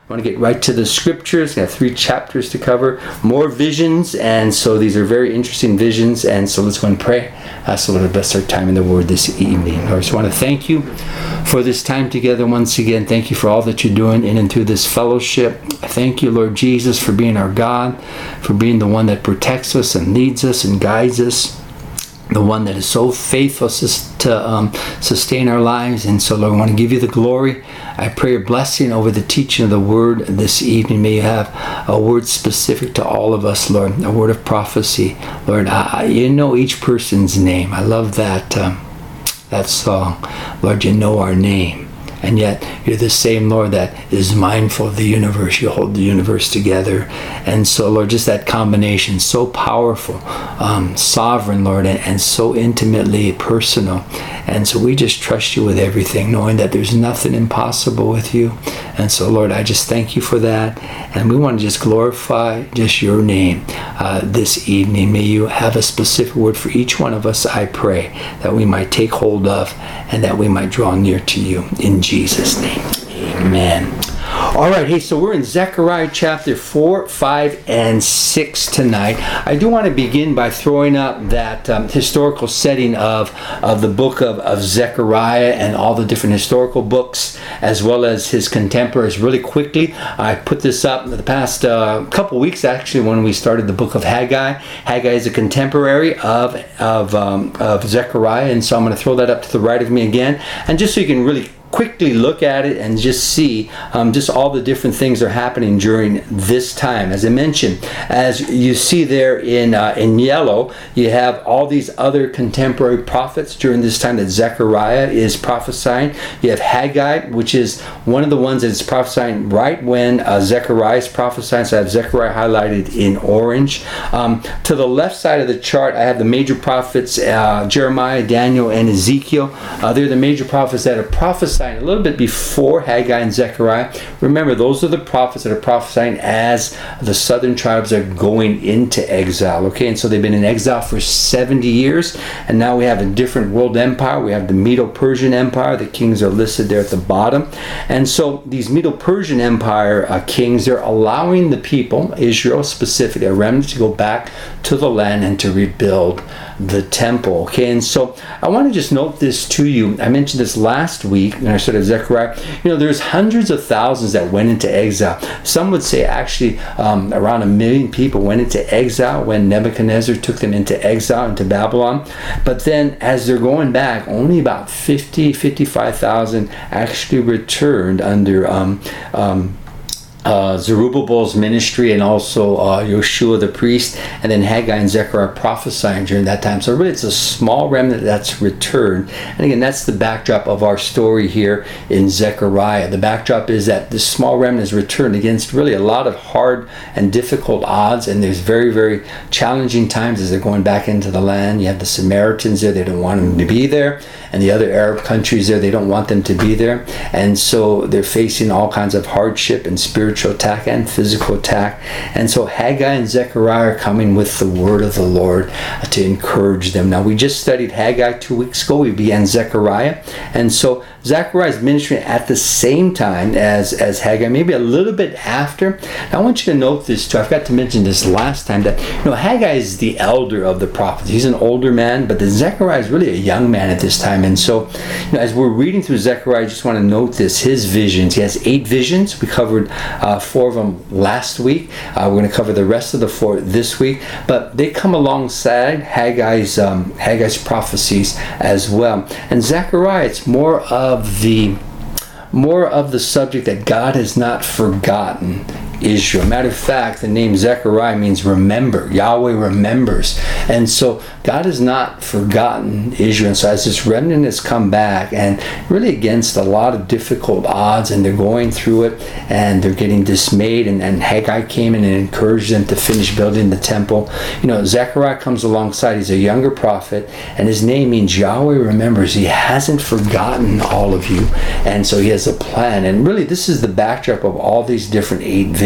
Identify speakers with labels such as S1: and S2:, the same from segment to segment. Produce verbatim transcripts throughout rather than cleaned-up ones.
S1: I want to get right to the scriptures. We have three chapters to cover, more visions, and so these are very interesting visions. And so let's go and pray. Ask the Lord to bless our time in the Word this evening. Lord, I just want to thank you for this time together once again. Thank you for all that you're doing in and through this fellowship. Thank you, Lord Jesus, for being our God, for being the one that protects us and leads us and guides us, the one that is so faithful to um, sustain our lives. And so, Lord, I want to give you the glory. I pray a blessing over the teaching of the word this evening. May you have a word specific to all of us, Lord, a word of prophecy. Lord, I, you know each person's name. I love that, um, that song. Lord, you know our name. And yet, you're the same, Lord, that is mindful of the universe. You hold the universe together. And so, Lord, just that combination, so powerful, um, sovereign, Lord, and, and so intimately personal. And so we just trust you with everything, knowing that there's nothing impossible with you. And so, Lord, I just thank you for that. And we want to just glorify just your name uh, this evening. May you have a specific word for each one of us, I pray, that we might take hold of and that we might draw near to you. In Jesus' name, amen. All right, hey, so we're in Zechariah chapter four, five, and six tonight. I do want to begin by throwing up that um, historical setting of, of the book of, of Zechariah and all the different historical books, as well as his contemporaries really quickly. I put this up in the past uh, couple weeks, actually, when we started the book of Haggai. Haggai is a contemporary of, of, um, of Zechariah, and so I'm going to throw that up to the right of me again. And just so you can really quickly look at it and just see um, just all the different things that are happening during this time. As I mentioned, as you see there in uh, in yellow, you have all these other contemporary prophets during this time that Zechariah is prophesying. You have Haggai, which is one of the ones that is prophesying right when uh, Zechariah is prophesying. So I have Zechariah highlighted in orange. Um, to the left side of the chart, I have the major prophets, uh, Jeremiah, Daniel, and Ezekiel. Uh, they're the major prophets that are prophesying a little bit before Haggai and Zechariah. Remember, those are the prophets that are prophesying as the southern tribes are going into exile. Okay, and so they've been in exile for seventy years, and now we have a different world empire. We have the Medo-Persian Empire. The kings are listed there at the bottom. And so these Medo-Persian Empire uh, kings, they're allowing the people, Israel specifically, a remnant, to go back to the land and to rebuild the temple. Okay, and so I want to just note this to you. I mentioned this last week when I started Zechariah. You know, there's hundreds of thousands that went into exile. Some would say actually um, around a million people went into exile when Nebuchadnezzar took them into exile into Babylon. But then as they're going back, only about fifty, fifty-five thousand actually returned under um, um, Uh, Zerubbabel's ministry, and also uh, Yeshua the priest, and then Haggai and Zechariah prophesying during that time. So really it's a small remnant that's returned. And again, that's the backdrop of our story here in Zechariah. The backdrop is that this small remnant is returned against really a lot of hard and difficult odds, and there's very, very challenging times as they're going back into the land. You have the Samaritans there, they don't want them to be there, and the other Arab countries there, they don't want them to be there. And so they're facing all kinds of hardship and spiritual attack and physical attack. And so Haggai and Zechariah are coming with the word of the Lord to encourage them. Now, we just studied Haggai two weeks ago. We began Zechariah. And so Zechariah is ministering at the same time as, as Haggai, maybe a little bit after. Now, I want you to note this too. I forgot to mention this last time, that you know Haggai is the elder of the prophets. He's an older man, but the Zechariah is really a young man at this time. And so, you know, as we're reading through Zechariah, I just want to note this, his visions. He has eight visions. We covered uh, four of them last week. Uh, we're going to cover the rest of the four this week, but they come alongside Haggai's um, Haggai's prophecies as well. And Zechariah, it's more of the more of the subject that God has not forgotten Israel. Matter of fact, the name Zechariah means remember. Yahweh remembers. And so God has not forgotten Israel. And so as this remnant has come back, and really against a lot of difficult odds, and they're going through it, and they're getting dismayed, and, and Haggai came in and encouraged them to finish building the temple. You know, Zechariah comes alongside. He's a younger prophet, and his name means Yahweh remembers. He hasn't forgotten all of you. And so he has a plan. And really, this is the backdrop of all these different eight visions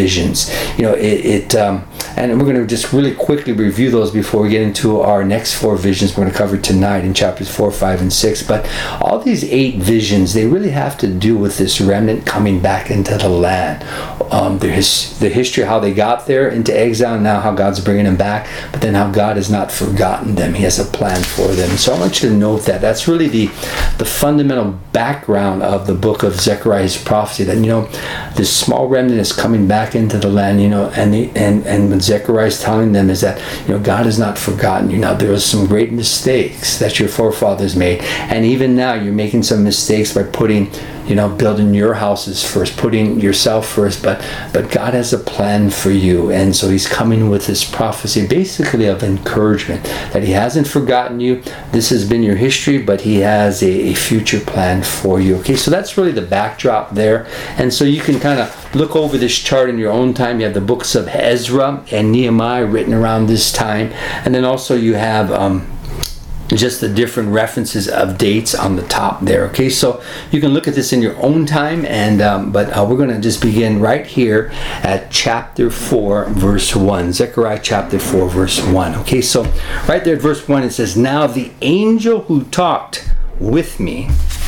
S1: visions. You know, it, it um, and we're going to just really quickly review those before we get into our next four visions we're going to cover tonight in chapters four, five, and six. But all these eight visions, they really have to do with this remnant coming back into the land. Um, the, his, the history of how they got there into exile, and now how God's bringing them back, but then how God has not forgotten them. He has a plan for them. So I want you to note that. That's really the, the fundamental background of the book of Zechariah's prophecy, that, you know, this small remnant is coming back into the land, you know, and the, and, and what Zechariah is telling them is that, you know, God has not forgotten you. Now, there was some great mistakes that your forefathers made, and even now you're making some mistakes by putting, you know, building your houses first, putting yourself first, but but God has a plan for you, and so he's coming with this prophecy basically of encouragement, that he hasn't forgotten you. This has been your history, but he has a, a future plan for you. Okay, so that's really the backdrop there, and so you can kind of look over this chart in your own time. You have the books of Ezra and Nehemiah written around this time, and then also you have um, just the different references of dates on the top there. Okay, so you can look at this in your own time, and um, but uh, we're going to just begin right here at chapter four, verse one. Zechariah chapter four, verse one. Okay, so right there at verse one, it says, "Now the angel who talked with me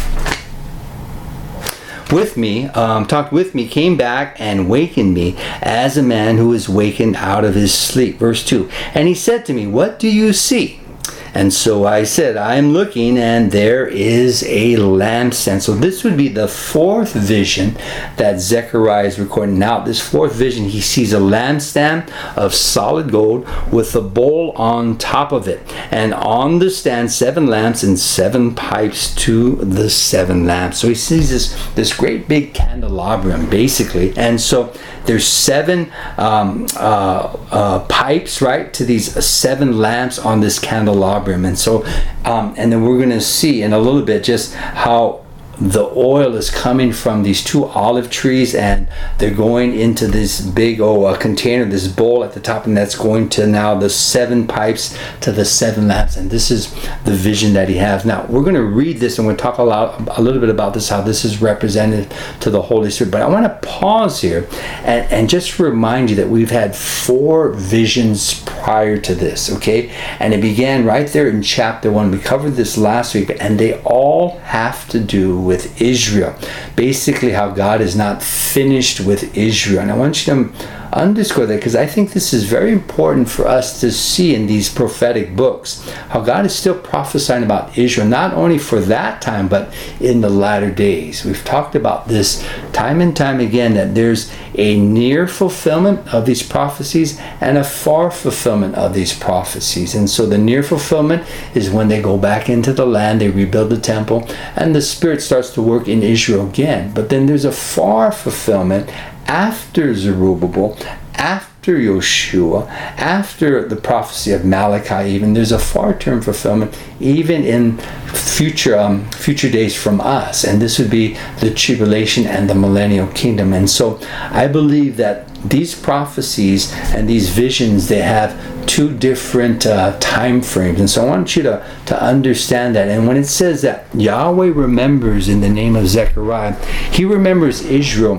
S1: with me, um, talked with me, came back and wakened me as a man who is wakened out of his sleep." Verse two, "And he said to me, 'What do you see?' And so I said, 'I am looking, and there is a lampstand.'" So this would be the fourth vision that Zechariah is recording. Now, this fourth vision, he sees a lampstand of solid gold with a bowl on top of it. And on the stand, seven lamps and seven pipes to the seven lamps. So he sees this, this great big candelabrum, basically. And so there's seven um, uh, uh, pipes, right, to these seven lamps on this candelabrum. And so, um, and then we're going to see in a little bit just how the oil is coming from these two olive trees, and they're going into this big oh uh, container, this bowl at the top, and that's going to now the seven pipes to the seven lamps. And this is the vision that he has. Now we're going to read this, and we'll talk a lot a little bit about this, how this is represented to the Holy Spirit. But I want to pause here and, and just remind you that we've had four visions prior to this, okay? And it began right there in chapter one. We covered this last week, and they all have to do with Israel. Basically, how God is not finished with Israel. And I want you to underscore that, because I think this is very important for us to see in these prophetic books, how God is still prophesying about Israel, not only for that time, but in the latter days. We've talked about this time and time again, that there's a near fulfillment of these prophecies and a far fulfillment of these prophecies. And so the near fulfillment is when they go back into the land, they rebuild the temple, and the Spirit starts to work in Israel again. But then there's a far fulfillment after Zerubbabel, after Yoshua, after the prophecy of Malachi. Even there's a far-term fulfillment even in future um, future days from us, and this would be the tribulation and the millennial kingdom. And so I believe that these prophecies and these visions, they have two different uh, time frames. And so I want you to, to understand that. And when it says that Yahweh remembers in the name of Zechariah, he remembers Israel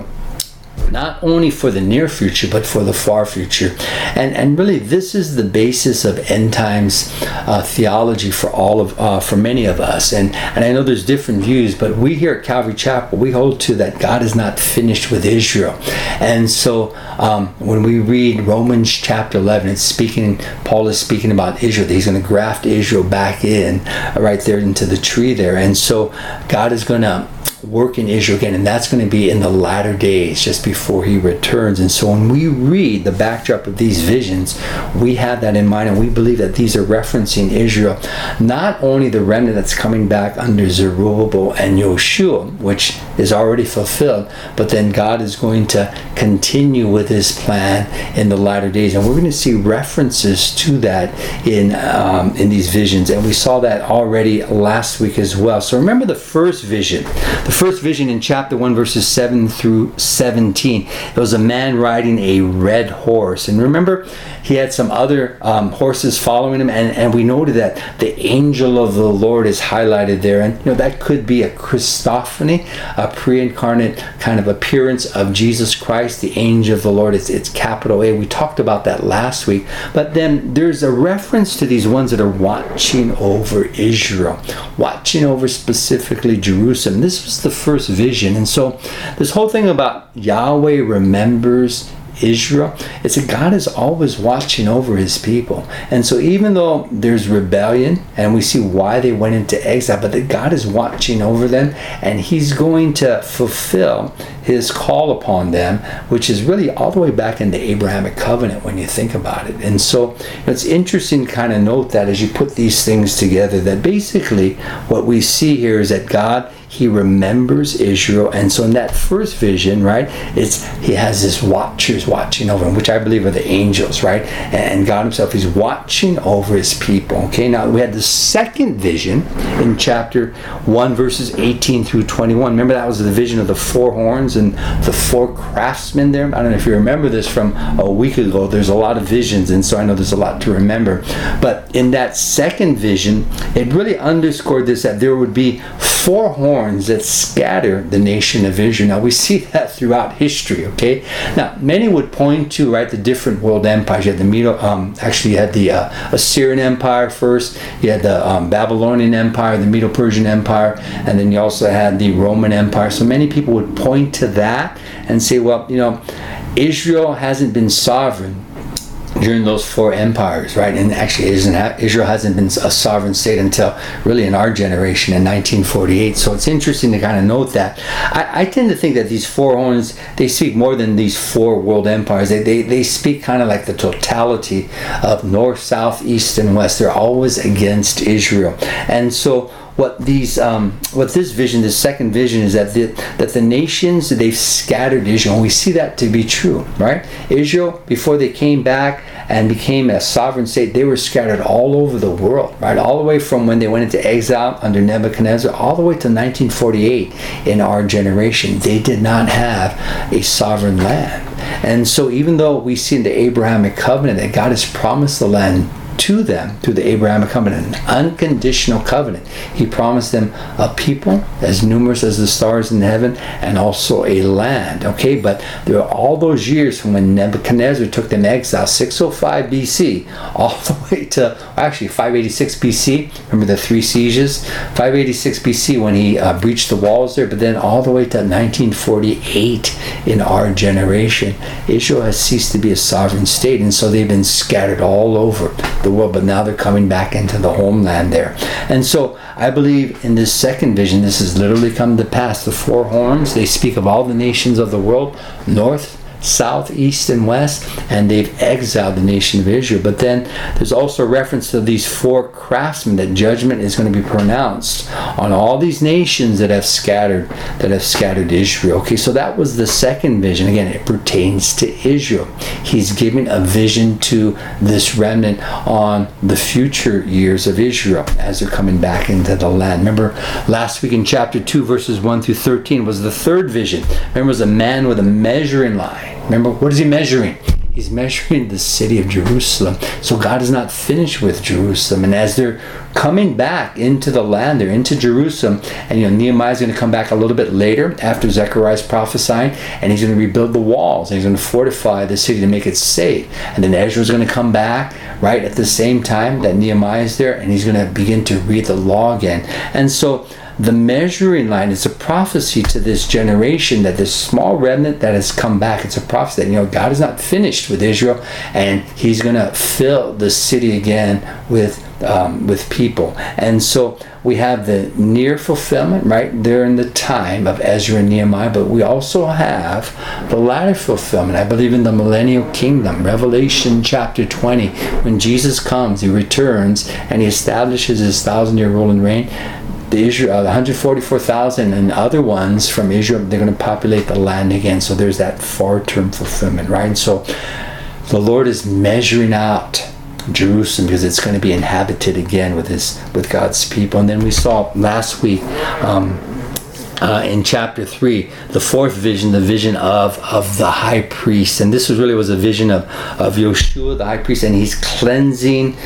S1: not only for the near future, but for the far future. And and really, this is the basis of end times uh, theology for all of uh, for many of us. And and I know there's different views, but we here at Calvary Chapel, we hold to that God is not finished with Israel. And so um, when we read Romans chapter eleven, it's speaking, Paul is speaking about Israel. He's going to graft Israel back in, uh, right there into the tree there. And so God is going to work in Israel again, and that's going to be in the latter days, just before he returns. And so when we read the backdrop of these visions, we have that in mind, and we believe that these are referencing Israel, not only the remnant that's coming back under Zerubbabel and Yoshua, which is already fulfilled, but then God is going to continue with his plan in the latter days. And we're going to see references to that in um, in these visions, and we saw that already last week as well. So remember the first vision. The first vision in chapter one, verses seven through seventeen. It was a man riding a red horse. And remember, he had some other um, horses following him, and, and we noted that the angel of the Lord is highlighted there. And you know, that could be a Christophany, a uh, pre-incarnate kind of appearance of Jesus Christ, the angel of the Lord. It's, it's capital A. We talked about that last week. But then there's a reference to these ones that are watching over Israel, watching over specifically Jerusalem. This was the first vision. And so this whole thing about Yahweh remembers Israel, it's a God is always watching over his people. And so even though there's rebellion and we see why they went into exile, but that God is watching over them and he's going to fulfill his call upon them, which is really all the way back in the Abrahamic covenant when you think about it. And so it's interesting to kind of note that as you put these things together, that basically what we see here is that God, he remembers Israel. And so in that first vision, right, it's he has his watchers watching over him, which I believe are the angels, right? And God himself is watching over his people. Okay, now we had the second vision in chapter one, verses eighteen through twenty-one. Remember, that was the vision of the four horns and the four craftsmen there. I don't know if you remember this from a week ago. There's a lot of visions, and so I know there's a lot to remember. But in that second vision, it really underscored this, that there would be four horns that scatter the nation of Israel. Now we see that throughout history, okay? Now many would point to, right, the different world empires. You had the Medo, um, actually you had the uh, Assyrian Empire first, you had the um, Babylonian Empire, the Medo-Persian Empire, and then you also had the Roman Empire. So many people would point to that and say, well, you know, Israel hasn't been sovereign during those four empires, right? And actually Israel hasn't been a sovereign state until really in our generation in nineteen forty-eight. So it's interesting to kind of note that. I, I tend to think that these four horns, they speak more than these four world empires. They, they, they speak kind of like the totality of north, south, east, and west. They're always against Israel. And so what these, um, what this vision, this second vision, is that the, that the nations, they've scattered Israel. And we see that to be true, right? Israel, before they came back and became a sovereign state, they were scattered all over the world, right? All the way from when they went into exile under Nebuchadnezzar, all the way to nineteen forty-eight in our generation. They did not have a sovereign land. And so even though we see in the Abrahamic covenant that God has promised the land to them through the Abrahamic covenant, an unconditional covenant. He promised them a people as numerous as the stars in heaven and also a land. Okay, but there are all those years from when Nebuchadnezzar took them exile, six oh five B C, all the way to actually five eighty-six B C. Remember the three sieges? five eighty-six B C when he uh, breached the walls there, but then all the way to nineteen forty-eight in our generation, Israel has ceased to be a sovereign state, and so they've been scattered all over the world, but now they're coming back into the homeland there. And so I believe in this second vision, this has literally come to pass. The four horns, they speak of all the nations of the world, north, south, east, and west, and they've exiled the nation of Israel. But then there's also reference to these four craftsmen, that judgment is going to be pronounced on all these nations that have scattered that have scattered Israel. Okay, so that was the second vision. Again, it pertains to Israel. He's giving a vision to this remnant on the future years of Israel as they're coming back into the land. Remember last week in chapter two, verses one through thirteen was the third vision. Remember, it was a man with a measuring line. Remember, what is he measuring? He's measuring the city of Jerusalem. So God is not finished with Jerusalem. And as they're coming back into the land, they're into Jerusalem, and you know, Nehemiah's going to come back a little bit later after Zechariah's prophesying, and he's going to rebuild the walls, and he's going to fortify the city to make it safe. And then Ezra's going to come back right at the same time that Nehemiah is there, and he's going to begin to read the law again. And so the measuring line is a prophecy to this generation, that this small remnant that has come back, it's a prophecy that, you know, God is not finished with Israel, and he's going to fill the city again with um, with people. And so we have the near fulfillment right there in the time of Ezra and Nehemiah, but we also have the latter fulfillment, I believe, in the millennial kingdom, Revelation chapter twenty, when Jesus comes, he returns, and he establishes his thousand-year rule and reign. The Israel, the one hundred forty-four thousand and other ones from Israel, they're going to populate the land again. So there's that far-term fulfillment, right? So the Lord is measuring out Jerusalem because it's going to be inhabited again with his, with God's people. And then we saw last week um, Uh, in chapter three, the fourth vision, the vision of of the high priest, and this was really was a vision of of Yeshua, the high priest, and he's cleansing,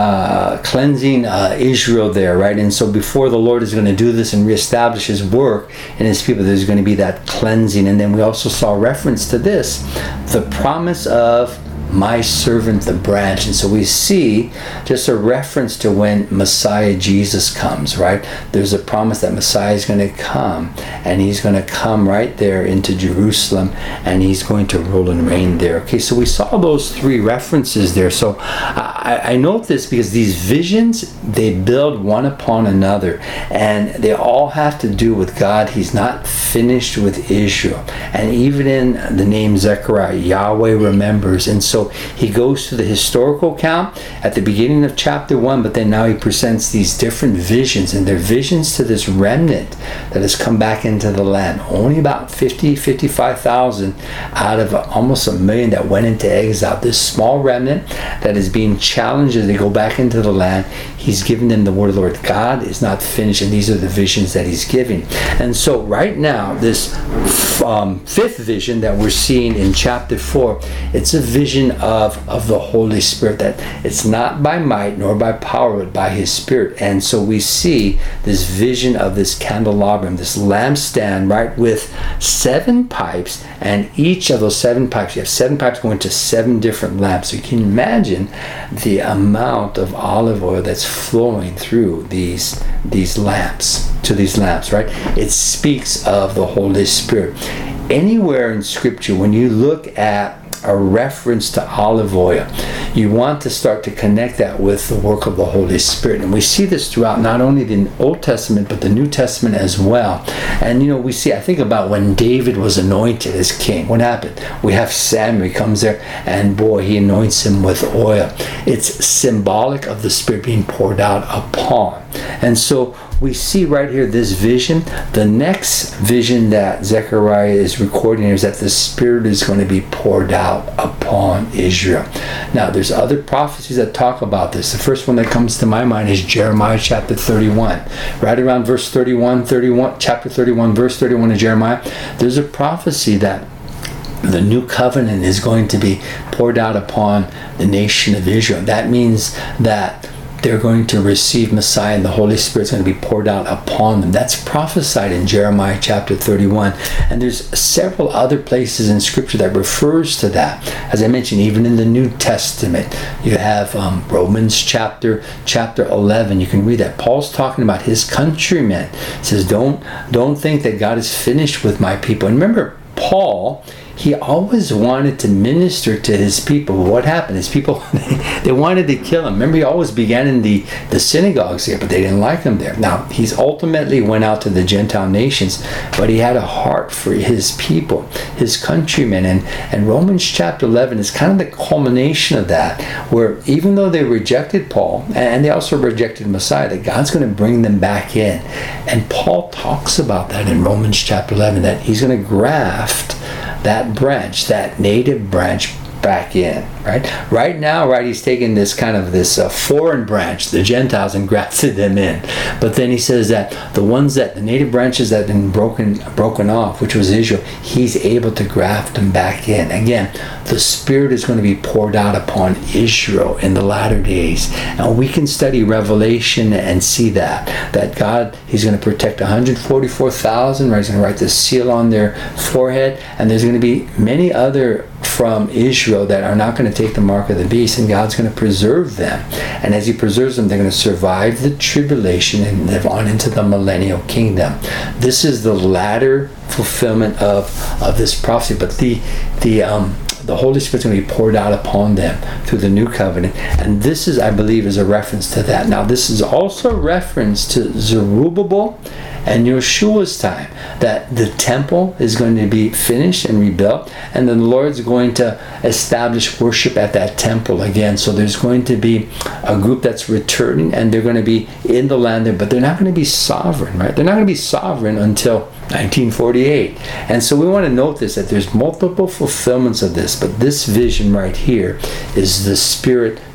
S1: uh, cleansing uh, Israel there, right? And so before the Lord is going to do this and reestablish His work in His people, there's going to be that cleansing. And then we also saw reference to this, the promise of my servant the branch. And so we see just a reference to when Messiah Jesus comes, right? There's a promise that Messiah is going to come, and He's going to come right there into Jerusalem, and He's going to rule and reign there. Okay, so we saw those three references there. So I, I note this because these visions, they build one upon another, and they all have to do with God. He's not finished with Israel. And even in the name Zechariah, Yahweh remembers. And so So he goes to the historical account at the beginning of chapter one, but then now he presents these different visions, and they're visions to this remnant that has come back into the land. Only about fifty, fifty-five thousand out of almost a million that went into exile. This small remnant that is being challenged as they go back into the land, he's given them the word of the Lord. God is not finished, and these are the visions that he's giving. And so right now, this um, fifth vision that we're seeing in chapter four, it's a vision of of the Holy Spirit, that it's not by might nor by power but by His Spirit. And so we see this vision of this candelabrum, this lampstand, right, with seven pipes, and each of those seven pipes, you have seven pipes going to seven different lamps. So you can imagine the amount of olive oil that's flowing through these these lamps, to these lamps, right? It speaks of the Holy Spirit. Anywhere in Scripture, when you look at a reference to olive oil, you want to start to connect that with the work of the Holy Spirit. And we see this throughout not only the Old Testament but the New Testament as well. And you know, we see, I think about when David was anointed as king. What happened? We have Samuel, he comes there, and boy, he anoints him with oil. It's symbolic of the Spirit being poured out upon. And so we see right here this vision. The next vision that Zechariah is recording here is that the Spirit is going to be poured out upon Israel. Now, there's other prophecies that talk about this. The first one that comes to my mind is Jeremiah chapter thirty-one. Right around verse thirty-one, thirty-one, chapter thirty-one, verse thirty-one of Jeremiah, there's a prophecy that the new covenant is going to be poured out upon the nation of Israel. That means that they're going to receive Messiah, and the Holy Spirit's going to be poured out upon them. That's prophesied in Jeremiah chapter thirty-one. And there's several other places in Scripture that refers to that. As I mentioned, even in the New Testament, you have um, Romans chapter chapter eleven. You can read that. Paul's talking about his countrymen. He says, don't, don't think that God is finished with my people. And remember, Paul, he always wanted to minister to his people. What happened? His people, they wanted to kill him. Remember, he always began in the, the synagogues here, but they didn't like him there. Now, he's ultimately went out to the Gentile nations, but he had a heart for his people, his countrymen. And, and Romans chapter eleven is kind of the culmination of that, where even though they rejected Paul, and they also rejected Messiah, that God's going to bring them back in. And Paul talks about that in Romans chapter eleven, that he's going to graft that branch, that native branch, back in, right? Right now, right, he's taken this kind of this uh, foreign branch, the Gentiles, and grafted them in. But then he says that the ones that, the native branches that have been broken, broken off, which was Israel, he's able to graft them back in. Again, the Spirit is going to be poured out upon Israel in the latter days. And we can study Revelation and see that, that God, he's going to protect one hundred forty-four thousand, right? He's going to write the seal on their forehead, and there's going to be many other from Israel that are not going to take the mark of the beast, and God's going to preserve them. And as he preserves them, they're going to survive the tribulation and live on into the millennial kingdom. This is the latter fulfillment of, of this prophecy. But the the um the Holy Spirit's going to be poured out upon them through the new covenant. And this is, I believe, is a reference to that. Now, this is also a reference to Zerubbabel and Yeshua's time, that the temple is going to be finished and rebuilt, and then the Lord's going to establish worship at that temple again. So there's going to be a group that's returning, and they're going to be in the land there, but they're not going to be sovereign, right? They're not going to be sovereign until nineteen forty-eight. And so we want to note this, that there's multiple fulfillments of this, but this vision right here is the Spirit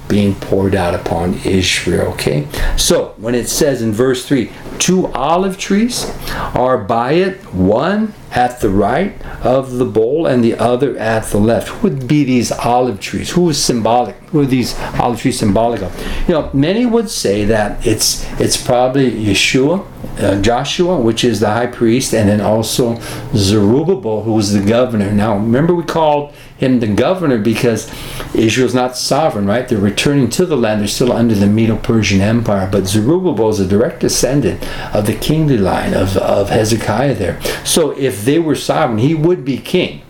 S1: being poured out upon Israel. Okay, so when it says in verse three, two olive trees are by it, one at the right of the bowl and the other at the left. Who would be these olive trees? Who is symbolic? Who are these olive trees symbolic of? You know, many would say that it's it's probably Yeshua, uh, Joshua, which is the high priest, and then also Zerubbabel, who was the governor. Now, remember we called him the governor because Israel's not sovereign, right? They're returning to the land. They're still under the Medo-Persian Empire. But Zerubbabel is a direct descendant of the kingly line of, of Hezekiah there. So if they were sovereign, he would be king.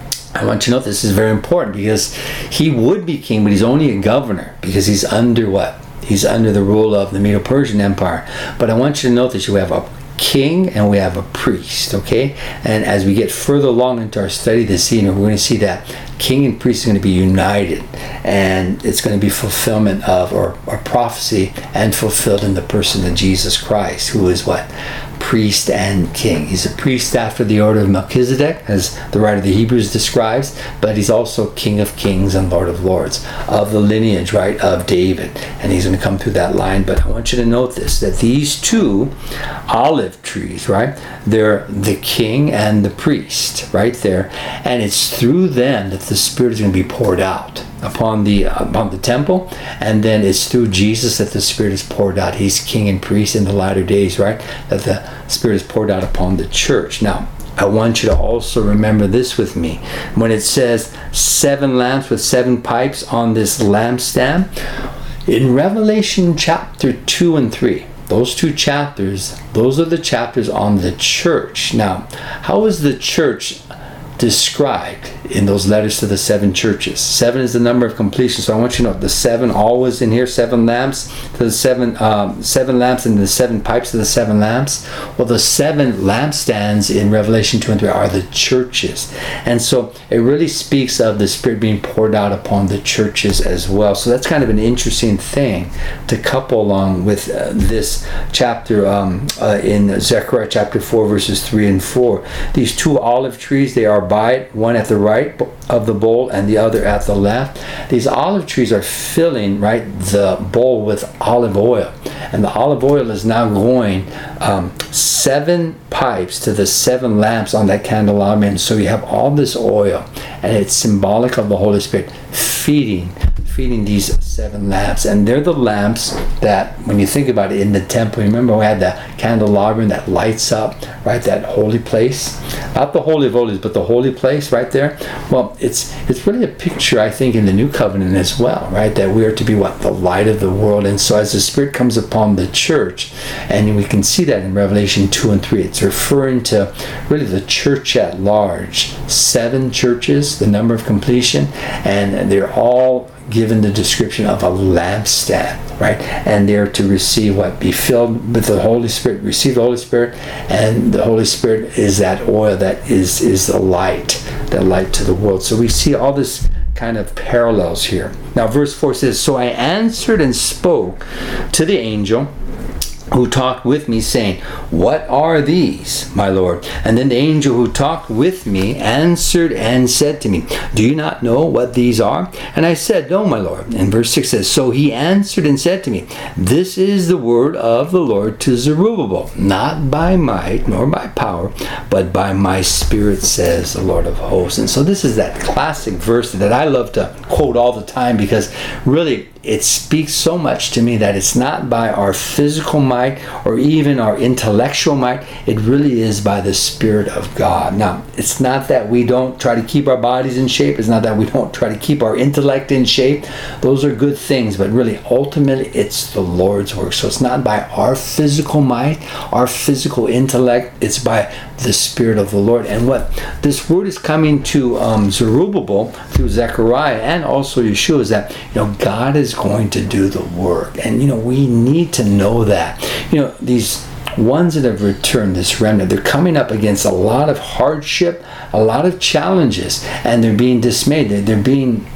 S1: I want you to know this is very important because he would be king, but he's only a governor because he's under what? He's under the rule of the Medo-Persian Empire. But I want you to know that you have a king and we have a priest, okay? And as we get further along into our study this evening, we're going to see that king and priest are going to be united, and it's going to be fulfillment of or, or prophecy and fulfilled in the person of Jesus Christ, who is what? Priest and king. He's a priest after the order of Melchizedek, as the writer of the Hebrews describes, but he's also King of Kings and Lord of Lords, of the lineage, right, of David, and he's going to come through that line. But I want you to note this, that these two olive trees, right, they're the king and the priest, right there, and it's through them that the Spirit is going to be poured out upon the uh, upon the temple, and then it's through Jesus that the Spirit is poured out. He's king and priest in the latter days, right, that the Spirit is poured out upon the church. Now, I want you to also remember this with me. When it says seven lamps with seven pipes on this lampstand, in Revelation chapter two and three, those two chapters, those are the chapters on the church. Now, how is the church described in those letters to the seven churches? Seven is the number of completion. So I want you to know the seven always in here, seven lamps to the seven um, seven lamps and the seven pipes to the seven lamps. Well, the seven lampstands in Revelation two and three are the churches. And so it really speaks of the Spirit being poured out upon the churches as well. So that's kind of an interesting thing to couple along with uh, this chapter um, uh, in Zechariah chapter four verses three and four. These two olive trees, they are by it, one at the right of the bowl and the other at the left. These olive trees are filling, right, the bowl with olive oil, and the olive oil is now going um, seven pipes to the seven lamps on that candelabrum. And so you have all this oil, and it's symbolic of the Holy Spirit feeding feeding these seven lamps. And they're the lamps that, when you think about it, in the temple, remember we had that candelabrum that lights up, right, that holy place, not the Holy of Holies, but the holy place right there. Well, it's it's really a picture, I think, in the New Covenant as well, right, that we are to be what? The light of the world. And so as the Spirit comes upon the church, and we can see that in Revelation two and three, it's referring to really the church at large. Seven churches, the number of completion, and they're all given the description of a lampstand, right? And they're to receive what? Be filled with the Holy Spirit, receive the Holy Spirit, and the Holy Spirit is that oil that is is the light, that light to the world. So we see all this kind of parallels here. Now verse four says, "So I answered and spoke to the angel who talked with me, saying, What are these, my Lord? And then the angel who talked with me answered and said to me, Do you not know what these are? And I said, No, my Lord. And verse six says, So he answered and said to me, This is the word of the Lord to Zerubbabel, not by might nor by power, but by my Spirit, says the Lord of hosts. And so this is that classic verse that I love to quote all the time, because really it speaks so much to me that it's not by our physical might or even our intellectual might. It really is by the Spirit of God. Now, it's not that we don't try to keep our bodies in shape. It's not that we don't try to keep our intellect in shape. Those are good things, but really, ultimately, it's the Lord's work. So it's not by our physical might, our physical intellect. It's by the Spirit of the Lord. And what this word is coming to um, Zerubbabel through Zechariah and also Yeshua is that, you know, God is going to do the work. And, you know, we need to know that. You know, these ones that have returned, this remnant, they're coming up against a lot of hardship, a lot of challenges, and they're being dismayed. They're, they're being,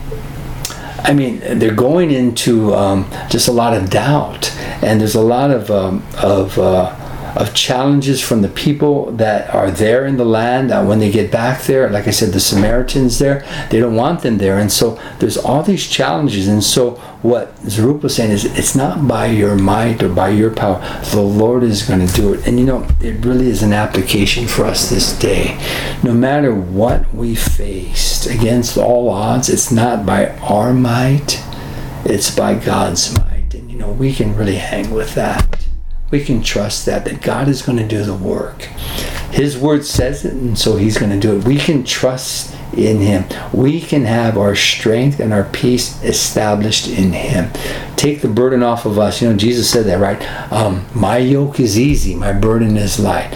S1: I mean, they're going into um, just a lot of doubt. And there's a lot of, um, of uh, of challenges from the people that are there in the land. Uh, when they get back there, like I said, the Samaritans there, they don't want them there. And so there's all these challenges. And so what Zerubbabel is saying is, it's not by your might or by your power. The Lord is going to do it. And you know, it really is an application for us this day. No matter what we faced, against all odds, it's not by our might, it's by God's might. And you know, we can really hang with that. We can trust that, that God is going to do the work. His word says it, and so he's going to do it. We can trust in him. We can have our strength and our peace established in him. Take the burden off of us. You know, Jesus said that, right? Um, my yoke is easy, my burden is light.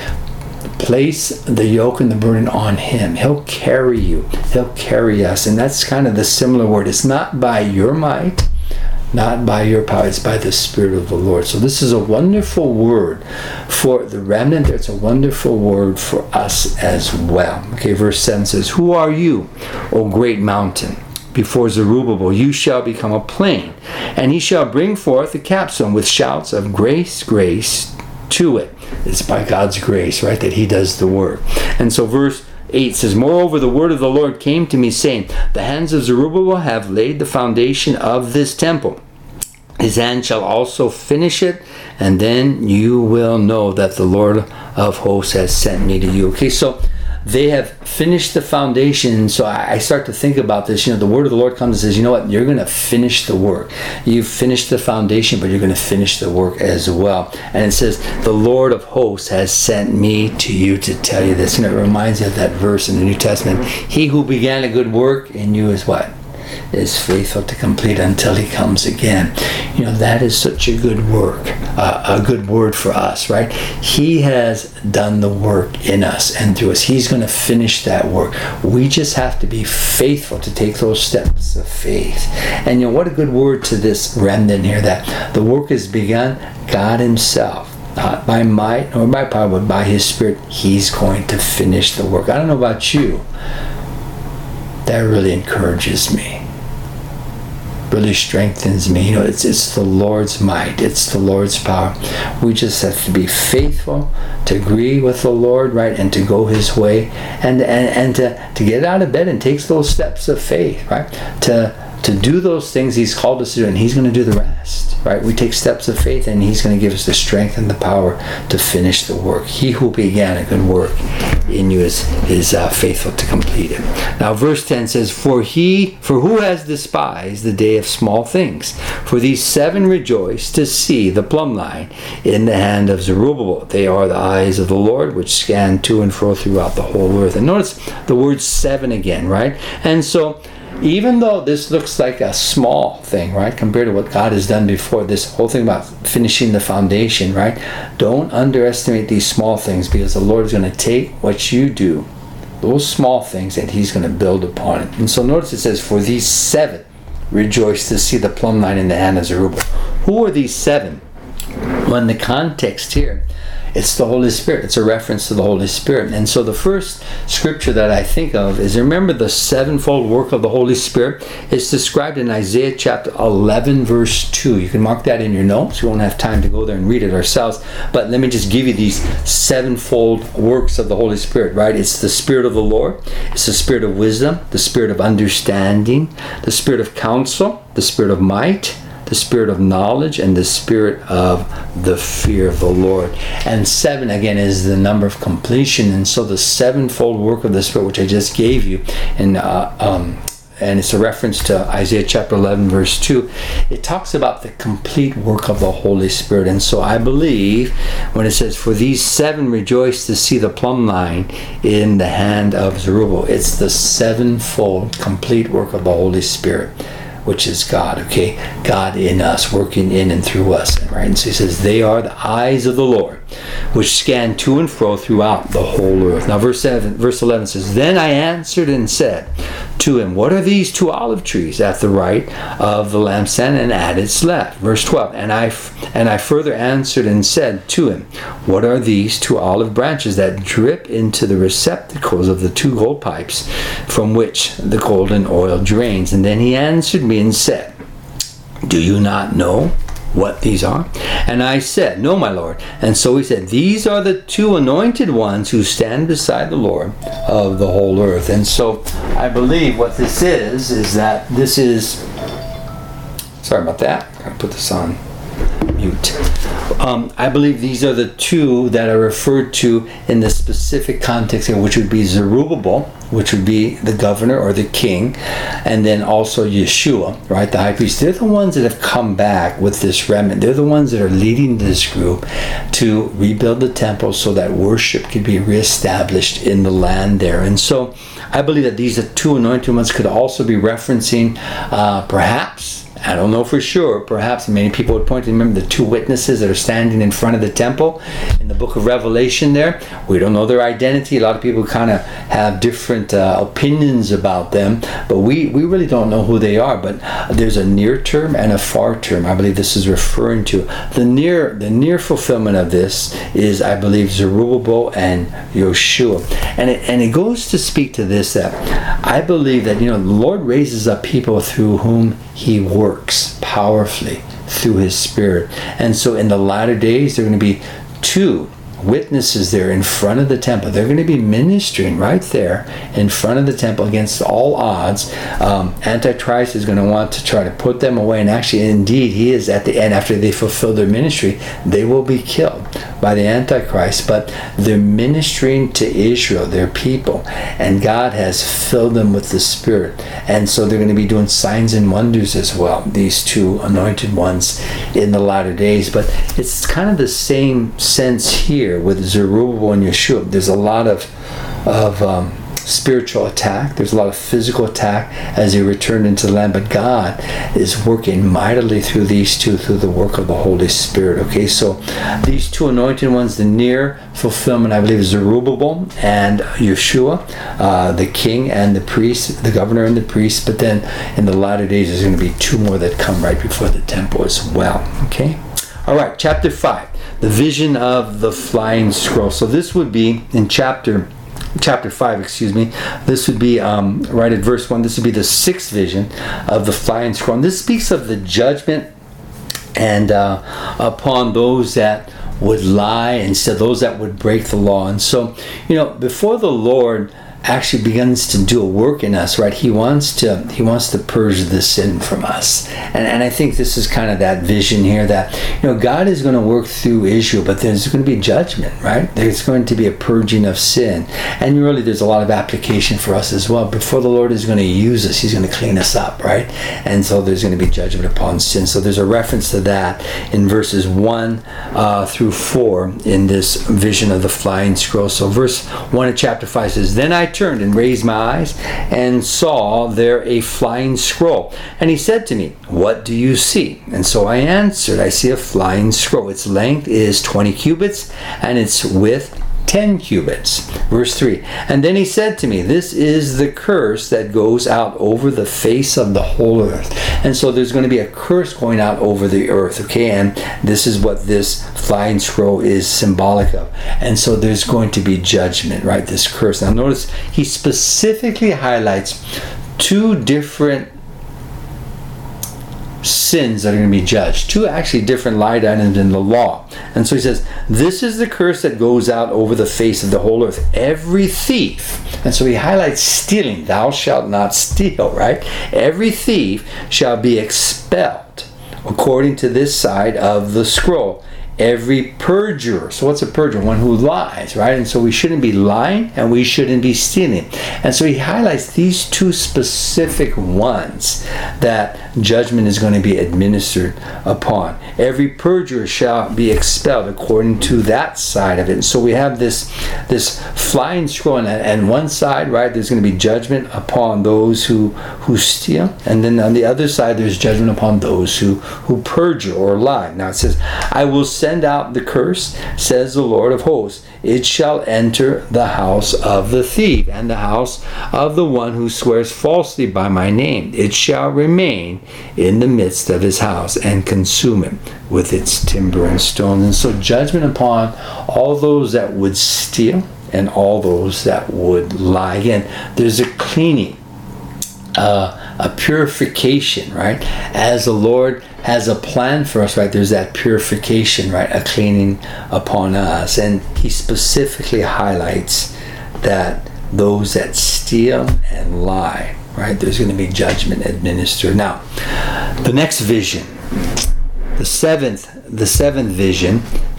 S1: Place the yoke and the burden on him. He'll carry you. He'll carry us. And that's kind of the similar word. It's not by your might, not by your power, it's by the Spirit of the Lord. So this is a wonderful word for the remnant. It's a wonderful word for us as well. Okay, verse seven says, who are you, O great mountain? Before Zerubbabel you shall become a plain, and he shall bring forth a capstone with shouts of grace, grace to it. It's by God's grace, right, that he does the work. And so verse eight says, moreover, the word of the Lord came to me, saying, the hands of Zerubbabel have laid the foundation of this temple. His hand shall also finish it, and then you will know that the Lord of hosts has sent me to you. Okay, so they have finished the foundation. So I start to think about this. You know, the word of the Lord comes and says, you know what? You're going to finish the work. You've finished the foundation, but you're going to finish the work as well. And it says, the Lord of hosts has sent me to you to tell you this. And it reminds me of that verse in the New Testament. He who began a good work in you is what? Is faithful to complete until he comes again. You know, that is such a good work, uh, a good word for us, right? He has done the work in us and through us. He's going to finish that work. We just have to be faithful to take those steps of faith. And you know, what a good word to this remnant here, that the work is begun. God himself, not by might nor by power, but by his Spirit, he's going to finish the work. I don't know about you. That really encourages me. Really strengthens me. You know, it's it's the Lord's might, it's the Lord's power. We just have to be faithful, to agree with the Lord, right, and to go his way, and and, and to, to get out of bed and take those steps of faith, right? To to do those things he's called us to do, and he's going to do the rest, right? We take steps of faith, and he's going to give us the strength and the power to finish the work. He who began a good work in you is, is uh, faithful to complete it. Now verse ten says, For he, for who has despised the day of small things? For these seven rejoice to see the plumb line in the hand of Zerubbabel. They are the eyes of the Lord, which scan to and fro throughout the whole earth. And notice the word seven again, right? And so even though this looks like a small thing, right, compared to what God has done before, this whole thing about finishing the foundation, right, don't underestimate these small things, because the Lord is going to take what you do, those small things, and he's going to build upon it. And so notice it says, for these seven rejoice to see the plumb line in the hand of Zerubbabel. Who are these seven? Well, in the context here, it's the Holy Spirit. It's a reference to the Holy Spirit. And so the first scripture that I think of is, remember the sevenfold work of the Holy Spirit? It's described in Isaiah chapter eleven verse two. You can mark that in your notes. We won't have time to go there and read it ourselves. But let me just give you these sevenfold works of the Holy Spirit, right? It's the Spirit of the Lord. It's the Spirit of wisdom, the Spirit of understanding, the Spirit of counsel, the Spirit of might, the Spirit of knowledge, and the Spirit of the fear of the Lord. And seven again is the number of completion. And so the sevenfold work of the Spirit, which I just gave you, and uh, um, and it's a reference to Isaiah chapter eleven verse two, it talks about the complete work of the Holy Spirit. And so I believe when it says, for these seven rejoice to see the plumb line in the hand of Zerubbabel, it's the sevenfold complete work of the Holy Spirit, which is God, okay? God in us, working in and through us, right? And so he says, they are the eyes of the Lord, which scan to and fro throughout the whole earth. Now verse seven, verse eleven says, then I answered and said to him, what are these two olive trees at the right of the lampstand and at its left? Verse twelve, and I and I further answered and said to him, what are these two olive branches that drip into the receptacles of the two gold pipes from which the golden oil drains? And then he answered me and said, do you not know, what these are? And I said, no, my Lord. And so he said, these are the two anointed ones who stand beside the Lord of the whole earth. And so I believe what this is, is that this is, sorry about that, I'm going to put this on mute. Um, I believe these are the two that are referred to in the specific context here, which would be Zerubbabel, which would be the governor or the king, and then also Yeshua, right, the high priest. They're the ones that have come back with this remnant. They're the ones that are leading this group to rebuild the temple so that worship could be reestablished in the land there. And so I believe that these two anointed ones could also be referencing uh, perhaps, I don't know for sure, perhaps many people would point to, remember the two witnesses that are standing in front of the temple in the book of Revelation there. We don't know their identity. A lot of people kind of have different uh, opinions about them, but we, we really don't know who they are. But there's a near term and a far term. I believe this is referring to. The near the near fulfillment of this is, I believe, Zerubbabel and Yeshua. And it, and it goes to speak to this, that I believe that, you know, the Lord raises up people through whom he works powerfully through his Spirit. And so in the latter days, there are going to be two witnesses there in front of the temple. They're going to be ministering right there in front of the temple against all odds. Um, Antichrist is going to want to try to put them away, and actually, indeed, he is at the end. After they fulfill their ministry, they will be killed by the Antichrist. But they're ministering to Israel, their people, and God has filled them with the Spirit. And so they're going to be doing signs and wonders as well, these two anointed ones in the latter days. But it's kind of the same sense here with Zerubbabel and Yeshua. There's a lot of of um, spiritual attack. There's a lot of physical attack as they return into the land. But God is working mightily through these two, through the work of the Holy Spirit. Okay, so these two anointed ones, the near fulfillment, I believe, is Zerubbabel and Yeshua, uh, the king and the priest, the governor and the priest. But then in the latter days, there's going to be two more that come right before the temple as well. Okay. All right, chapter five, the vision of the flying scroll. So this would be in chapter chapter five, excuse me. This would be um, right at verse one. This would be the sixth vision of the flying scroll. And this speaks of the judgment and uh, upon those that would lie instead, those that would break the law. And so, you know, before the Lord actually begins to do a work in us, right? He wants to he wants to purge the sin from us. And and I think this is kind of that vision here that, you know, God is going to work through Israel, but there's going to be judgment, right? There's going to be a purging of sin. And really there's a lot of application for us as well. Before the Lord is going to use us, he's going to clean us up, right? And so there's going to be judgment upon sin. So there's a reference to that in verses one uh, through four in this vision of the flying scroll. So verse one of chapter five says, "Then I turned and raised my eyes and saw there a flying scroll. And he said to me, 'What do you see?' And so I answered, 'I see a flying scroll. Its length is twenty cubits, and its width ten cubits.'" Verse three, "And then he said to me, 'This is the curse that goes out over the face of the whole earth.'" And so there's going to be a curse going out over the earth, okay? And this is what this flying scroll is symbolic of. And so there's going to be judgment, right? This curse. Now notice he specifically highlights two different sins that are going to be judged. Two actually different light items in the law. And so he says, "This is the curse that goes out over the face of the whole earth. Every thief," and so he highlights stealing. "Thou shalt not steal," right? "Every thief shall be expelled according to this side of the scroll. Every perjurer." So what's a perjurer? One who lies, right? And so we shouldn't be lying and we shouldn't be stealing. And so he highlights these two specific ones that judgment is going to be administered upon. Every perjurer shall be expelled according to that side of it. And so we have this this flying scroll, and, and one side, right, there's going to be judgment upon those who who steal, and then on the other side there's judgment upon those who who perjure or lie. Now it says, "I will send out the curse, says the Lord of hosts. It shall enter the house of the thief and the house of the one who swears falsely by my name. It shall remain in the midst of his house and consume him with its timber and stone." And so judgment upon all those that would steal and all those that would lie. Again, there's a cleaning, uh, a purification, right? As the Lord has a plan for us, right? There's that purification, right? A cleaning upon us. And he specifically highlights that those that steal and lie, right? There's going to be judgment administered. Now, the next vision, the seventh, the seventh vision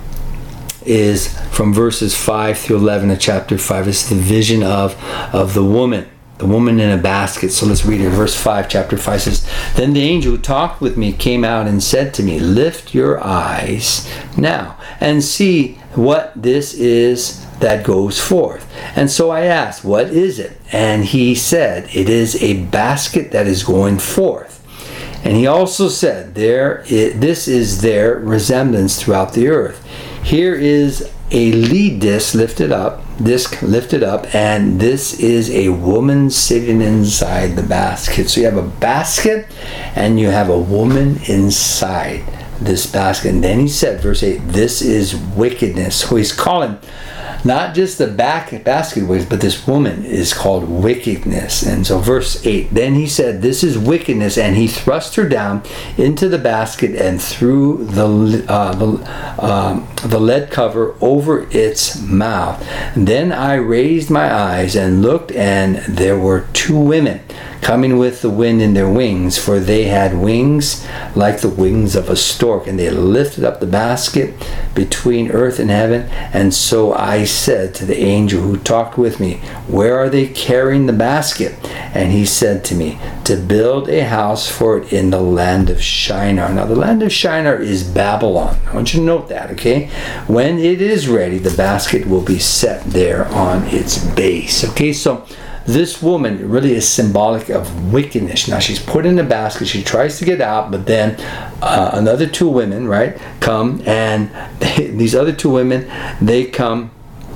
S1: is from verses five through eleven of chapter five. It's the vision of, of the woman. The woman in a basket. So let's read it. Verse five, chapter five says, Then the angel who talked with me came out and said to me, Lift your eyes now and see what this is that goes forth. And so I asked, What is it? And he said, It is a basket that is going forth. And he also said, There, it, this is their resemblance throughout the earth. Here is a lead disc lifted up, disc lifted up, and this is a woman sitting inside the basket. So you have a basket and you have a woman inside this basket. And then he said, verse eight, this is wickedness. So he's calling not just the back basket ways, but this woman is called wickedness. And so verse eight, then he said, this is wickedness, and he thrust her down into the basket and threw the uh, the, um, the lead cover over its mouth. Then I raised my eyes and looked, and there were two women coming with the wind in their wings, for they had wings like the wings of a stork, and they lifted up the basket between earth and heaven. And so I said to the angel who talked with me, where are they carrying the basket? And he said to me, to build a house for it in the land of Shinar. Now the land of Shinar is Babylon. I want you to note that, okay? When it is ready, the basket will be set there on its base. Okay, so this woman really is symbolic of wickedness. Now she's put in a basket, she tries to get out, but then uh, another two women, right, come, and they, these other two women, they come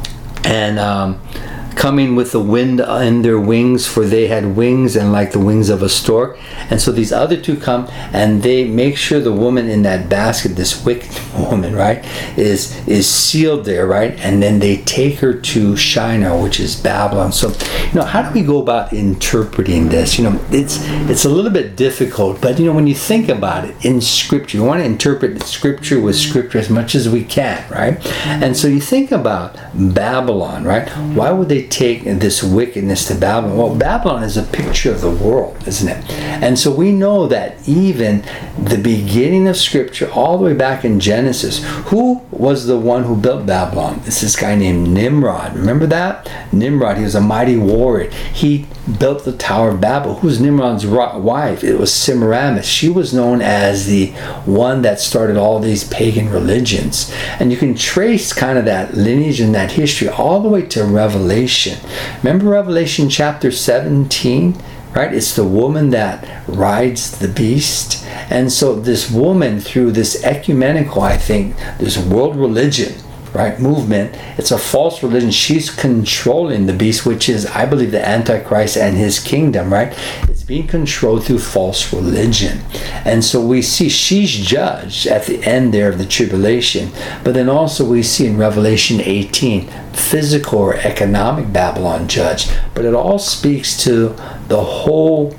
S1: and um, coming with the wind in their wings, for they had wings and like the wings of a stork. And so these other two come and they make sure the woman in that basket, this wicked woman, right, is is sealed there, right? And then they take her to Shinar, which is Babylon. So, you know, how do we go about interpreting this? You know, it's it's a little bit difficult, but you know, when you think about it in Scripture, you want to interpret Scripture with Scripture as much as we can, right? And so you think about Babylon, right? Why would they take this wickedness to Babylon? Well, Babylon is a picture of the world, isn't it? And so we know that even the beginning of Scripture, all the way back in Genesis, who was the one who built Babylon? It's this guy named Nimrod. Remember that? Nimrod, he was a mighty warrior. He built the Tower of Babel. Who's Nimrod's wife? It was Semiramis. She was known as the one that started all these pagan religions. And you can trace kind of that lineage and that history all the way to Revelation. Remember Revelation chapter seventeen? Right? It's the woman that rides the beast. And so this woman, through this ecumenical, I think, this world religion, right, movement, it's a false religion. She's controlling the beast, which is, I believe, the Antichrist and his kingdom, right? It's being controlled through false religion. And so we see she's judged at the end there of the tribulation. But then also we see in Revelation eighteen, physical or economic Babylon judged. But it all speaks to the whole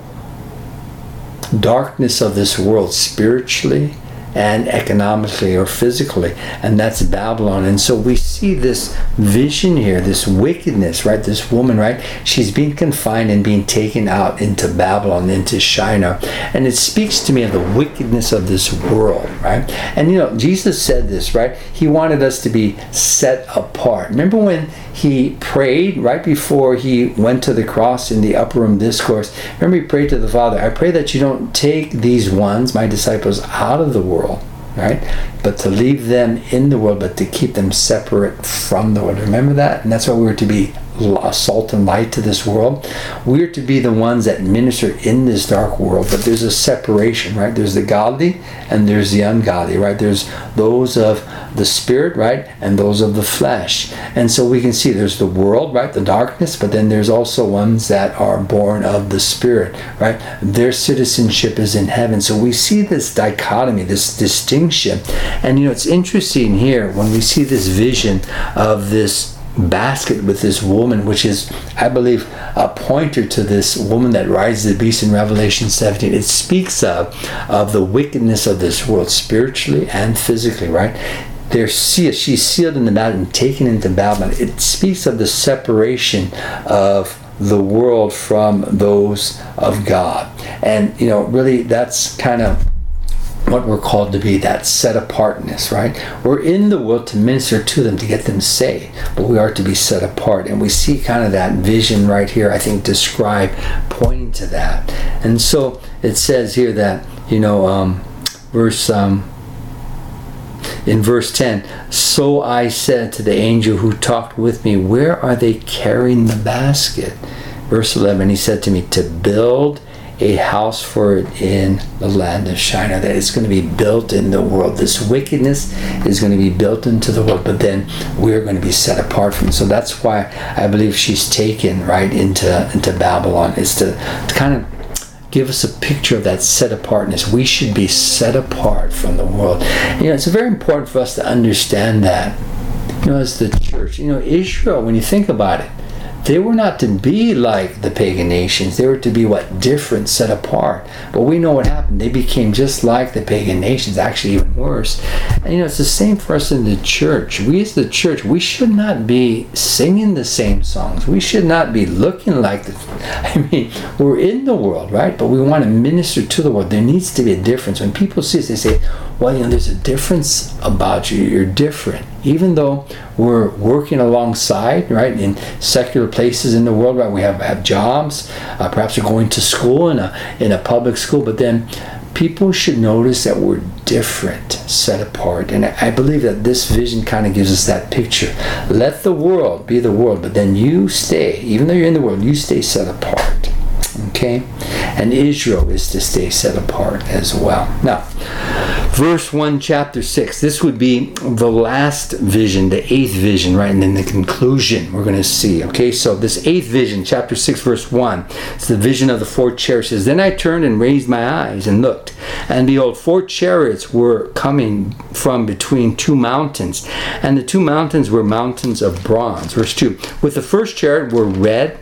S1: darkness of this world, spiritually and economically or physically, and that's Babylon. And so we see this vision here, this wickedness, right? This woman, right? She's being confined and being taken out into Babylon, into Shinar. And it speaks to me of the wickedness of this world, right? And you know, Jesus said this, right? He wanted us to be set apart. Remember when he prayed right before he went to the cross in the upper room discourse? Remember he prayed to the Father, I pray that you don't take these ones, my disciples, out of the world, right? But to leave them in the world, but to keep them separate from the world. Remember that? And that's why we were to be salt and light to this world. We're to be the ones that minister in this dark world, but there's a separation, right? There's the godly and there's the ungodly, right? There's those of the spirit, right? And those of the flesh. And so we can see there's the world, right? The darkness, but then there's also ones that are born of the spirit, right? Their citizenship is in heaven. So we see this dichotomy, this distinction. And you know, it's interesting here when we see this vision of this basket with this woman, which is, I believe, a pointer to this woman that rides the beast in Revelation seventeen. It speaks of, of the wickedness of this world, spiritually and physically, right? They're sealed. She's sealed in the mountain, taken into Babylon. It speaks of the separation of the world from those of God. And, you know, really that's kind of what we're called to be, that set apartness, right? We're in the world to minister to them, to get them saved, but we are to be set apart. And we see kind of that vision right here, I think, described, pointing to that. And so it says here that, you know, um, verse, um, in verse ten, so I said to the angel who talked with me, where are they carrying the basket? Verse eleven, he said to me, to build a house for it in the land of Shinar, that it's going to be built in the world. This wickedness is going to be built into the world, but then we're going to be set apart from it. So that's why I believe she's taken right into, into Babylon, is to, to kind of give us a picture of that set apartness. We should be set apart from the world. You know, it's very important for us to understand that, you know, as the church. You know, Israel, when you think about it, they were not to be like the pagan nations. They were to be what? Different, set apart. But we know what happened. They became just like the pagan nations, actually even worse. And you know, it's the same for us in the church. We as the church, we should not be singing the same songs. We should not be looking like the... I mean, we're in the world, right? But we want to minister to the world. There needs to be a difference. When people see us, they say, well, you know, there's a difference about you. You're different. Even though we're working alongside, right, in secular places in the world, right, we have, have jobs, uh, perhaps we're going to school in a, in a public school, but then people should notice that we're different, set apart. And I believe that this vision kind of gives us that picture. Let the world be the world, but then you stay, even though you're in the world, you stay set apart. Okay? And Israel is to stay set apart as well. Now, verse one, chapter six. This would be the last vision, the eighth vision, right? And then the conclusion we're going to see. Okay, so this eighth vision, chapter six, verse one. It's the vision of the four chariots. It says, then I turned and raised my eyes and looked. And behold, four chariots were coming from between two mountains. And the two mountains were mountains of bronze. Verse two. With the first chariot were red,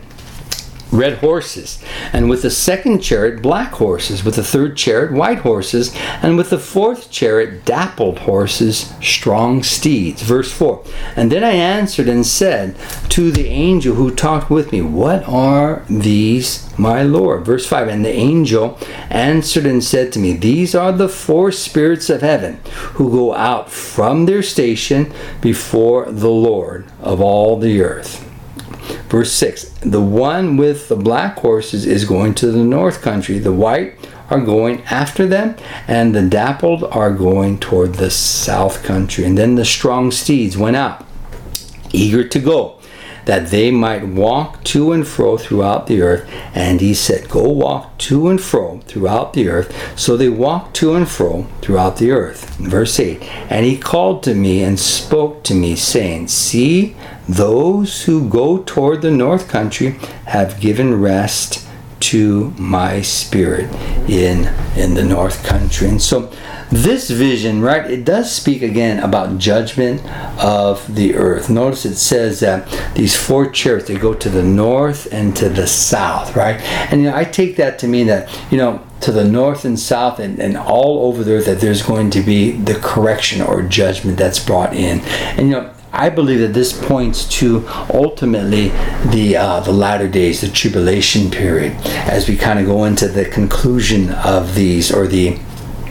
S1: red horses, and with the second chariot black horses, with the third chariot white horses, and with the fourth chariot dappled horses, strong steeds. Verse four. And then I answered and said to the angel who talked with me, what are these, my Lord? Verse five. And the angel answered and said to me, these are the four spirits of heaven who go out from their station before the Lord of all the earth. Verse six, the one with the black horses is going to the north country. The white are going after them, and the dappled are going toward the south country. And then the strong steeds went out, eager to go, that they might walk to and fro throughout the earth. And he said, go walk to and fro throughout the earth. So they walked to and fro throughout the earth. Verse eight, and he called to me and spoke to me, saying, see, those who go toward the north country have given rest to my spirit in, in the north country. And so this vision, right, it does speak again about judgment of the earth. Notice it says that these four chariots, they go to the north and to the south, right? And you know, I take that to mean that, you know, to the north and south and, and all over the earth, that there's going to be the correction or judgment that's brought in. And you know, I believe that this points to ultimately the uh, the latter days, the tribulation period, as we kind of go into the conclusion of these, or the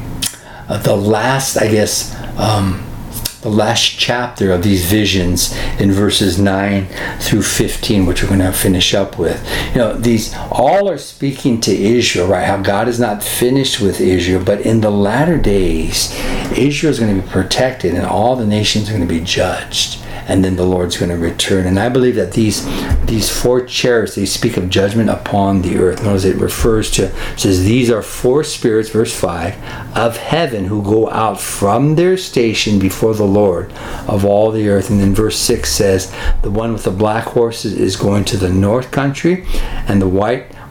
S1: uh, the last, I guess, um, the last chapter of these visions in verses nine through fifteen, which we're going to finish up with. You know, these all are speaking to Israel, right? How God is not finished with Israel, but in the latter days, Israel is going to be protected and all the nations are going to be judged. And then the Lord's going to return. And I believe that these these four chariots, they speak of judgment upon the earth. Notice it refers to, it says, these are four spirits, verse five, of heaven who go out from their station before the Lord of all the earth. And then verse six says, the one with the black horses is going to the north country, and the white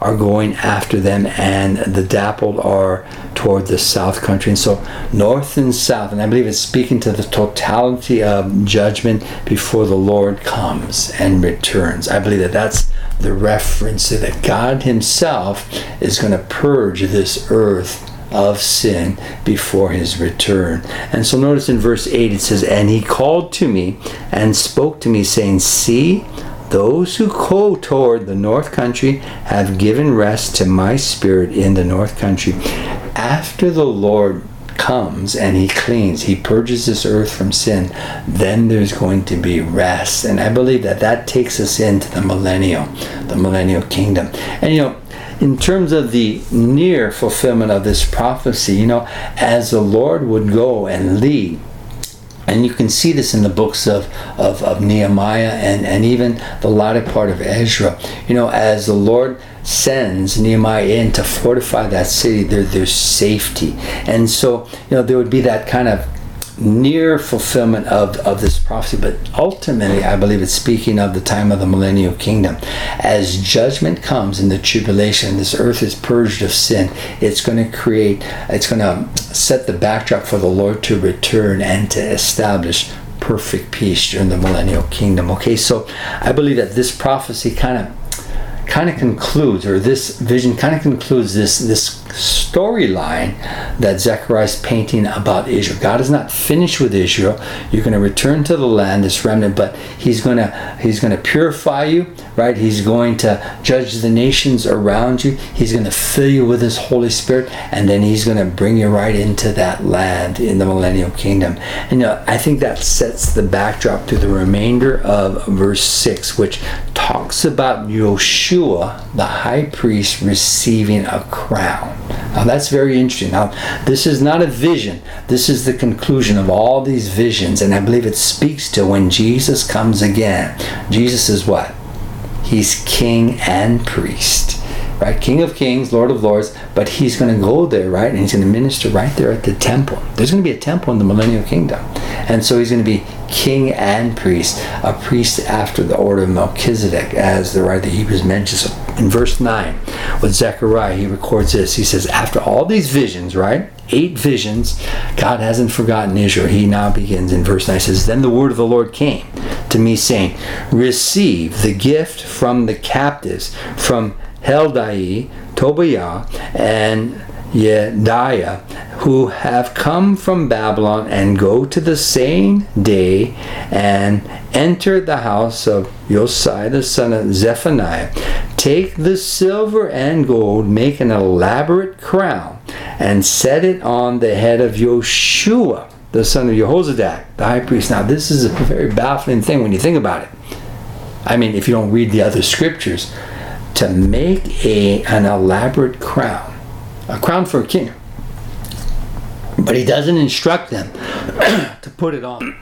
S1: are going after them, and the dappled are toward the south country. And so north and south, and I believe it's speaking to the totality of judgment before the Lord comes and returns. I believe that that's the reference to that God himself is going to purge this earth of sin before his return. And so notice in verse eight it says, and he called to me and spoke to me, saying, see, those who go toward the north country have given rest to my spirit in the north country. After the Lord comes and he cleans, he purges this earth from sin, then there's going to be rest. And I believe that that takes us into the millennial, the millennial kingdom. And you know, in terms of the near fulfillment of this prophecy, you know, as the Lord would go and lead, and you can see this in the books of, of, of Nehemiah and, and even the latter part of Ezra. You know, as the Lord sends Nehemiah in to fortify that city, there, there's safety. And so, you know, there would be that kind of near fulfillment of, of this prophecy. But ultimately, I believe it's speaking of the time of the millennial kingdom. As judgment comes in the tribulation, this earth is purged of sin. It's going to create, it's going to set the backdrop for the Lord to return and to establish perfect peace during the millennial kingdom. Okay, so I believe that this prophecy kind of kind of concludes, or this vision kind of concludes this this storyline that Zechariah is painting about Israel. God is not finished with Israel. You're going to return to the land, this remnant, but he's going to he's going to purify you, right? He's going to judge the nations around you. He's going to fill you with his Holy Spirit, and then he's going to bring you right into that land in the millennial kingdom. And you know, I think that sets the backdrop to the remainder of verse six, which talks about Yoshua, the high priest, receiving a crown. Now that's very interesting. Now this is not a vision. This is the conclusion of all these visions, and I believe it speaks to when Jesus comes again. Jesus is what? He's king and priest, right? King of kings, Lord of lords, but he's going to go there, right? And he's going to minister right there at the temple. There's going to be a temple in the millennial kingdom. And so he's going to be king and priest, a priest after the order of Melchizedek, as the writer of the Hebrews mentions. So in verse nine, with Zechariah, he records this. He says, after all these visions, right? Eight visions, God hasn't forgotten Israel. He now begins in verse nine. He says, then the word of the Lord came to me, saying, receive the gift from the captives, from Heldai, Tobiah, and Yediah, who have come from Babylon, and go to the same day and enter the house of Josiah the son of Zephaniah. Take the silver and gold, make an elaborate crown, and set it on the head of Yoshua the son of Jehozadak, the high priest. Now this is a very baffling thing when you think about it. I mean, if you don't read the other scriptures, to make a an elaborate crown, a crown for a king. But he doesn't instruct them to put it on.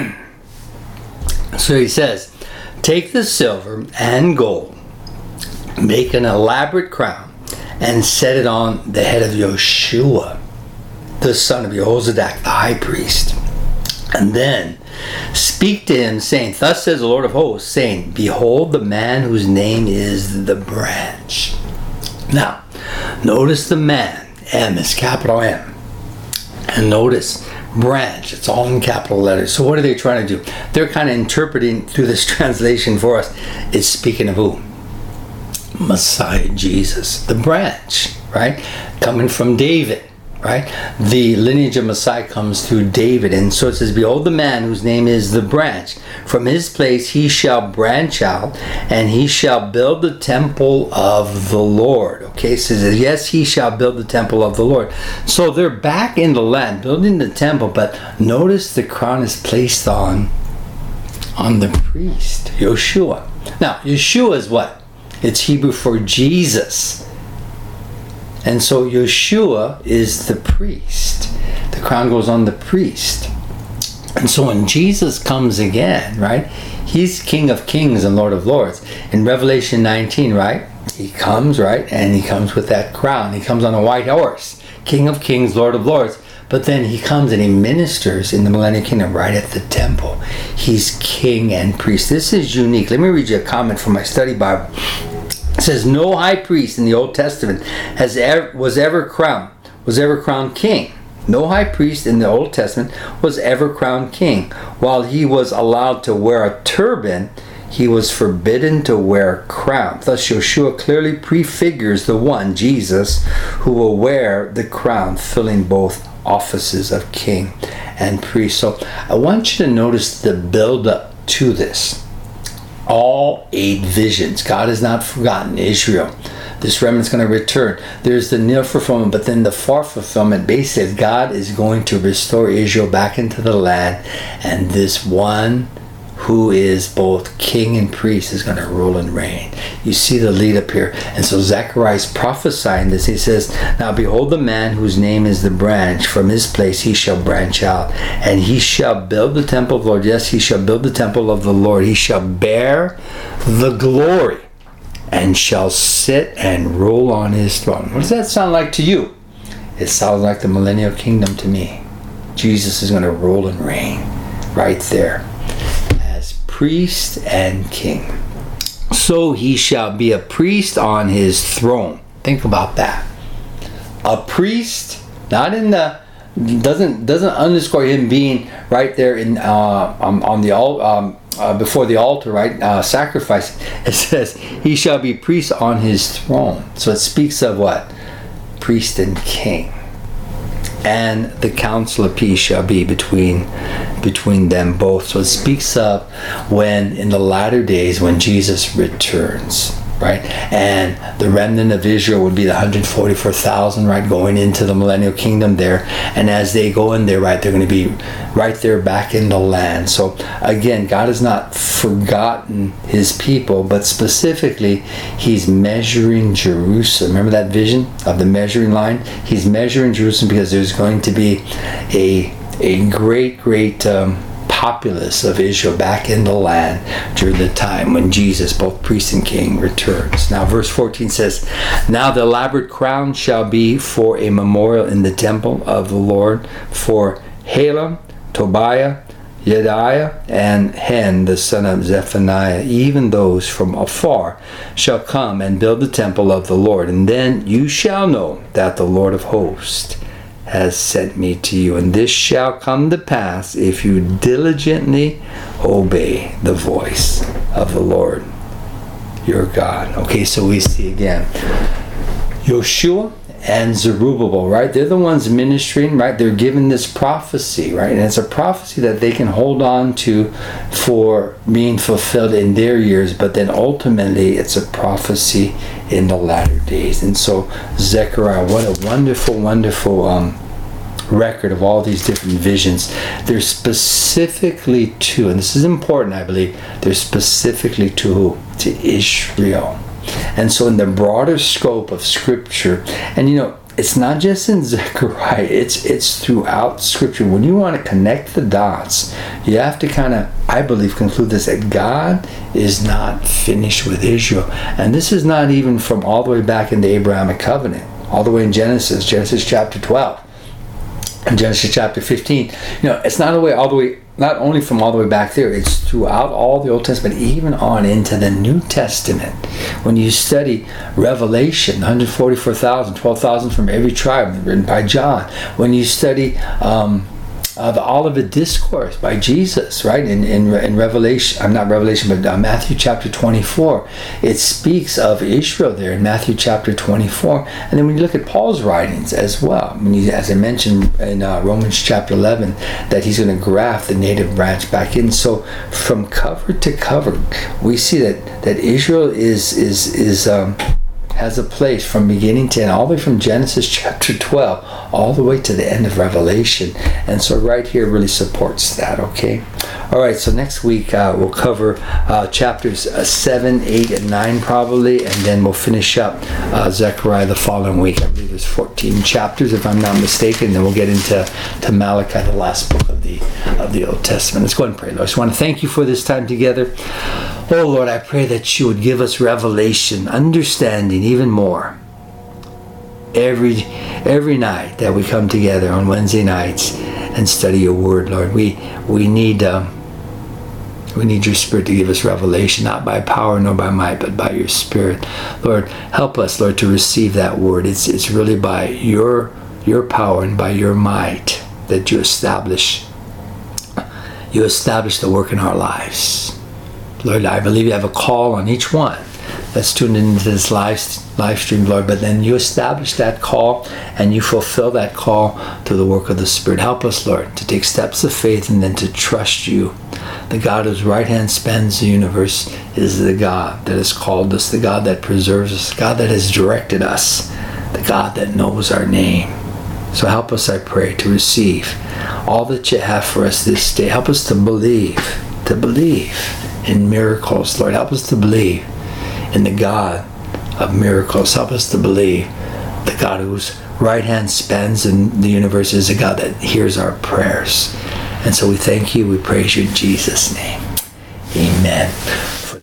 S1: So he says, take the silver and gold, make an elaborate crown, and set it on the head of Yoshua, the son of Jehozadak, the high priest. And then speak to him, saying, thus says the Lord of hosts, saying, behold the man whose name is the branch. Now, notice the man, M is capital M. And notice branch, it's all in capital letters. So what are they trying to do? They're kind of interpreting through this translation for us. It's speaking of who? Messiah Jesus, the branch, right? Coming from David. Right? The lineage of Messiah comes through David. And so it says, behold the man whose name is the branch. From his place he shall branch out, and he shall build the temple of the Lord. Okay, so it says, yes, he shall build the temple of the Lord. So they're back in the land, building the temple, but notice the crown is placed on, on the priest, Yoshua. Now, Yeshua is what? It's Hebrew for Jesus. And so Yeshua is the priest. The crown goes on the priest. And so when Jesus comes again, right, he's King of Kings and Lord of Lords. In Revelation nineteen, right, he comes, right, and he comes with that crown. He comes on a white horse, King of Kings, Lord of Lords. But then he comes and he ministers in the Millennial Kingdom right at the temple. He's king and priest. This is unique. Let me read you a comment from my study Bible. It says, no high priest in the Old Testament has ever, was ever crowned, was ever crowned king. No high priest in the Old Testament was ever crowned king. While he was allowed to wear a turban, he was forbidden to wear a crown. Thus, Yeshua clearly prefigures the one, Jesus, who will wear the crown, filling both offices of king and priest. So I want you to notice the build-up to this. All eight visions. God has not forgotten Israel. This remnant's going to return. There's the near fulfillment, but then the far fulfillment basically says God is going to restore Israel back into the land, and this one who is both king and priest is going to rule and reign. You see the lead up here. And so Zechariah is prophesying this. He says, now behold the man whose name is the branch. From his place he shall branch out. And he shall build the temple of the Lord. Yes, he shall build the temple of the Lord. He shall bear the glory and shall sit and rule on his throne. What does that sound like to you? It sounds like the millennial kingdom to me. Jesus is going to rule and reign right there. Priest and king. So he shall be a priest on his throne. Think about that. A priest, not in the doesn't doesn't underscore him being right there in uh, um, on the um, uh, before the altar, right? Uh, sacrifice. It says he shall be priest on his throne. So it speaks of what? Priest and king. And the council of peace shall be between between them both. So it speaks of when in the latter days when Jesus returns, right? And the remnant of Israel would be the one hundred forty-four thousand, right, going into the millennial kingdom there. And as they go in there, right, they're going to be right there back in the land. So again, God has not forgotten his people, but specifically he's measuring Jerusalem. Remember that vision of the measuring line? He's measuring Jerusalem because there's going to be a a great great um, populace of Israel back in the land during the time when Jesus, both priest and king, returns. Now verse fourteen says, now the elaborate crown shall be for a memorial in the temple of the Lord for Halem, Tobiah, Yediah, and Hen, the son of Zephaniah. Even those from afar shall come and build the temple of the Lord. And then you shall know that the Lord of hosts has sent me to you. And this shall come to pass if you diligently obey the voice of the Lord your God. Okay, so we see again Yoshua and Zerubbabel, right? They're the ones ministering, right? They're given this prophecy, right? And it's a prophecy that they can hold on to for being fulfilled in their years, but then ultimately it's a prophecy in the latter days. And so Zechariah, what a wonderful, wonderful um, record of all these different visions. They're specifically to, and this is important, I believe, they're specifically to who? To Israel. And so in the broader scope of Scripture, and you know, it's not just in Zechariah, it's it's throughout Scripture. When you want to connect the dots, you have to kind of, I believe, conclude this, that God is not finished with Israel. And this is not even from all the way back in the Abrahamic covenant, all the way in Genesis, Genesis chapter twelve, and Genesis chapter fifteen. You know, it's not all the way, all the way, not only from all the way back there, it's throughout all the Old Testament, even on into the New Testament. When you study Revelation, one hundred forty-four thousand, twelve thousand from every tribe, written by John. When you study um, uh, the Olivet Discourse by Jesus, right, in, in, in Revelation, I'm not Revelation, but uh, Matthew chapter twenty-four, it speaks of Israel there in Matthew chapter twenty-four. And then when you look at Paul's writings as well, when you, as I mentioned in uh, Romans chapter eleven, that he's going to graft the native branch back in. So from cover to cover, we see that, that Israel is, is, is um, has a place from beginning to end, all the way from Genesis chapter twelve all the way to the end of Revelation. And so right here really supports that. Okay, all right, so next week uh, we'll cover uh, chapters uh, seven, eight, and nine probably, and then we'll finish up uh, Zechariah the following week. I believe there's fourteen chapters if I'm not mistaken. Then we'll get into to Malachi, the last book of the of the Old Testament. Let's go ahead and pray. Lord, I just want to thank you for this time together. Oh Lord, I pray that you would give us revelation, understanding even more every every night that we come together on Wednesday nights and study your word, Lord. We we need um, We need your Spirit to give us revelation, not by power nor by might, but by your Spirit. Lord, help us, Lord, to receive that word. It's it's really by your your power and by your might that you establish you establish the work in our lives. Lord, I believe you have a call on each one that's tuned into this live, live stream, Lord, but then you establish that call and you fulfill that call through the work of the Spirit. Help us, Lord, to take steps of faith and then to trust you. The God whose right hand spans the universe is the God that has called us, the God that preserves us, the God that has directed us, the God that knows our name. So help us, I pray, to receive all that you have for us this day. Help us to believe, to believe in miracles, Lord. Help us to believe in the God of miracles. Help us to believe the God whose right hand spans in the universe is a God that hears our prayers. And so we thank you, we praise you in Jesus' name. Amen.